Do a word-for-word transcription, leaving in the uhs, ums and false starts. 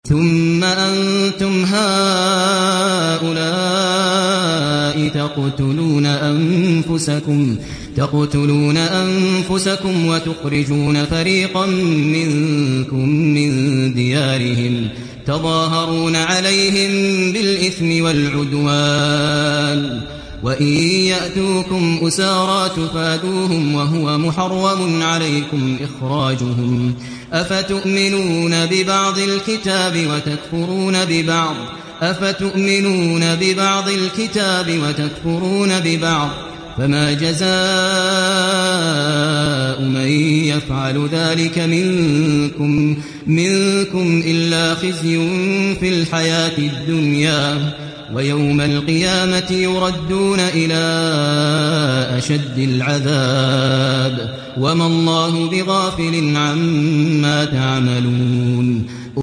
ثم أنتم هؤلاء تقتلون أنفسكم تقتلون أنفسكم وتخرجون فريقا منكم من ديارهم تظاهرون عليهم بالإثم والعدوان وإن يأتوكم أسارى تفادوهم وهو محرم عليكم إخراجهم أفتؤمنون ببعض الكتاب وتكفرون ببعض أفتؤمنون ببعض الكتاب وتكفرون ببعض فما جزاء من يفعل ذلك منكم منكم إلا خزي في الحياة الدنيا ويوم القيامة يردون إلى أشد العذاب وما الله بغافل عما تعملون